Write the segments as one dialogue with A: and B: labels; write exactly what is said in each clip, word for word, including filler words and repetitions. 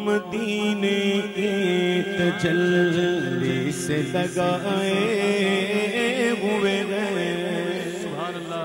A: مدینے کے تجلی سے لگائے ہوئے ہیں سبحان اللہ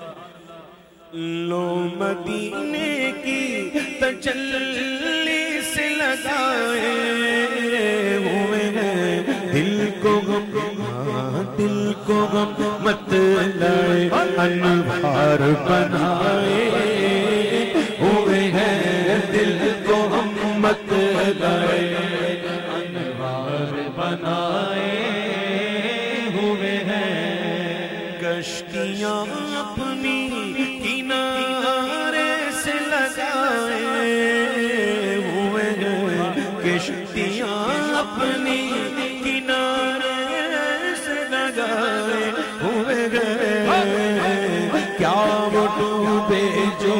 A: لو مدینے کی تجلی سے لگائے ہوئے ہیں دل کو غم دل کو غم مت لائے انوار بنائے ہوئے ہیں دل کو غم مت لائے انوار بنائے ہوئے ہیں کشتیاں اپنی کنارے سے لگائے ہوئے ہیں کشتیاں اپنی کیا وہ ڈوبے جو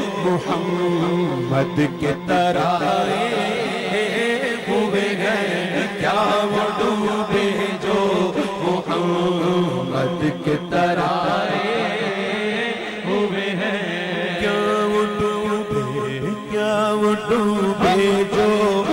A: محمد کے ترائے ہوئے ہیں کیا وہ ڈوبے جو محمد کے ترائے ہوئے ہیں کیا وہ ڈوبے کیا وہ ڈوبے جو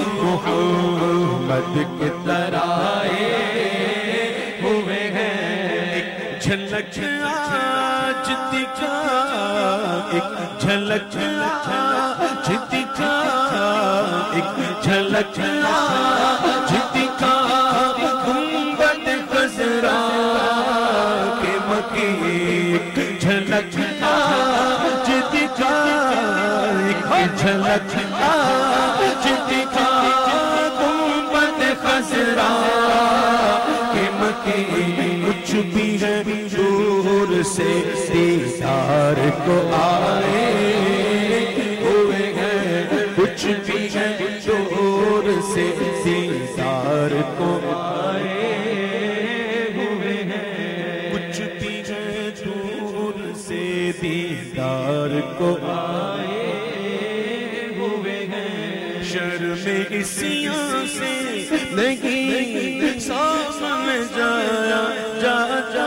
A: محمد کے ترائے ہوئے ہیں جھلک آج دکھا ایک جھلک آج دکھا ایک جھلک آج دکھا گنبد خضرا کے مکی ایک جھلک آج دکھا ایک جھلک آج دکھا گنبد خضرا کے مکی کچھ بھی ہے دور سے دیدار کو آئے ہوئے ہیں کچھ بھی ہے دور سے دیدار کو آئے ہوئے ہیں کچھ بھی ہے دور سے دیدار کو آئے ہوئے ہیں شرم عصیاں سے نہیں سامنے جایا جا جا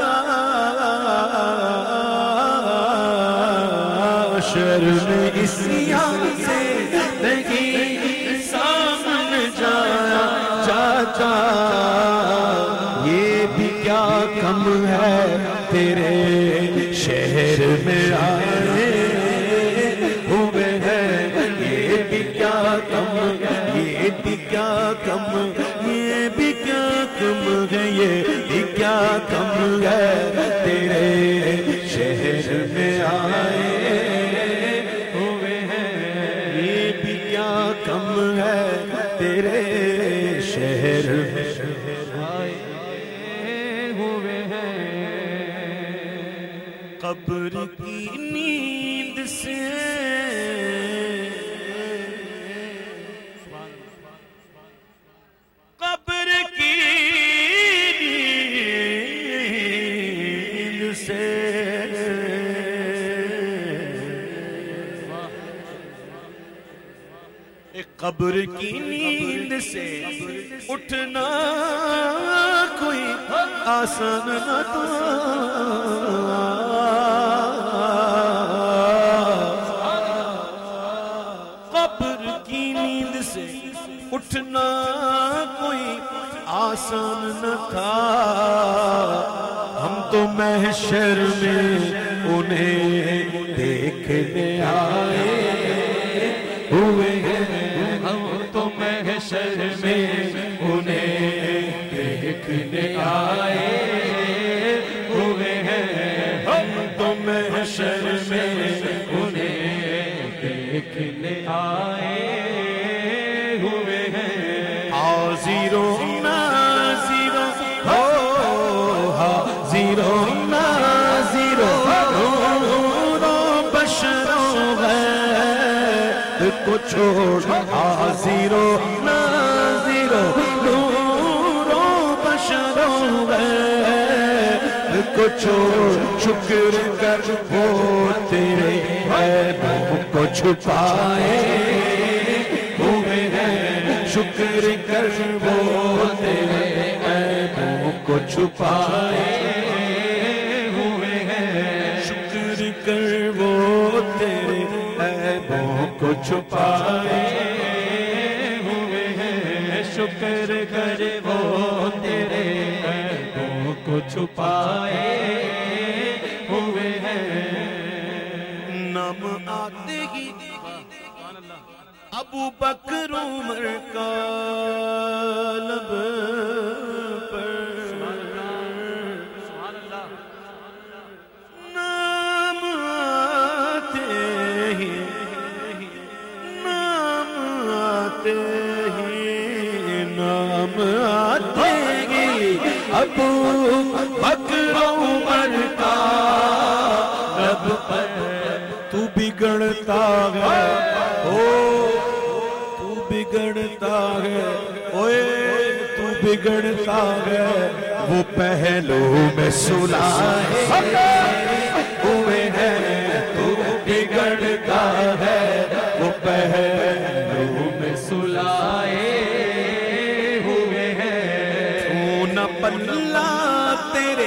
A: شرم عصیاں سے نہیں سامنے جایا جا جا یہ بھی کیا کم ہے تیرے شہر میں آئے ہوئے ہیں یہ بھی کیا کم یہ بھی کیا کم یہ بھی کیا کم ہے یہ بھی کیا کم ہے تیرے شہر میں آئے ہوئے ہیں یہ بھی کیا کم ہے تیرے شہر میں آئے ہوئے ہیں قبر کی نیند سے قبر کی نیند سے قبر کی نیند سے اٹھنا کوئی آسان نہ تھا قبر کی نیند سے اٹھنا کوئی آسان نہ تھا ہم تو محشر میں انہیں دیکھنے آئے ہوئے ہیں ہم تو محشر میں انہیں دیکھنے آئے ہوئے ہیں ہم تو محشر میں انہیں دیکھنے آئے ہوئے ہیں حاضر و ناظر ہو حاضر و ناظر نور و بشر و غیب کو چھوڑ حاضر و ناظر نور و بشر و غیب کو چھوڑ شکر کر وہ تیرے عیبوں کو چھپائے ہوئے ہیں شکر کر وہ تیرے عیبوں کو چھپائے ہوئے ہیں شکر کر وہ تیرے عیبوں کو چھپائے
B: شکر کرے وہ تیرے عیبوں کو چھپائے ہوئے ہیں۔
A: نام آتے ہی ابو بکر عمر کا لب پر نام آتے ہی نام آتے ہی نام آتے ہی ابو بکر عمر کا لب پر تو بگڑتا ہے بگڑتا ہے اوے تو بگڑتا ہے وہ پہلو میں سلائے ہوئے ہیں تو بگڑتا ہے وہ پہلو میں سلائے ہوئے ہیں۔ تو نہ پلہ تیرے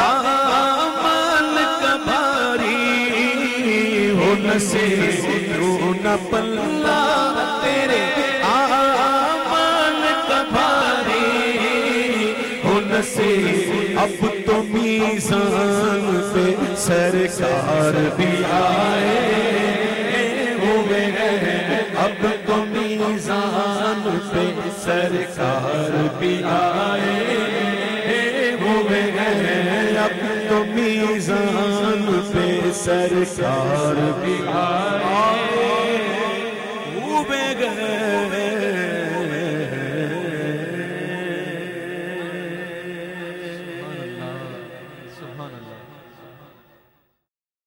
A: آمال کا بھاری ہو نصیب تو نہ پلہ تیرے آمان کا بھاری ہو نصیب اب تو میزان پہ سرکار بھی آئے ہوئے ہیں اب تو میزان پہ سرکار بھی آئے ہوئے ہیں اب تو میزان پہ سرکار بھی آئے ہوئے گئے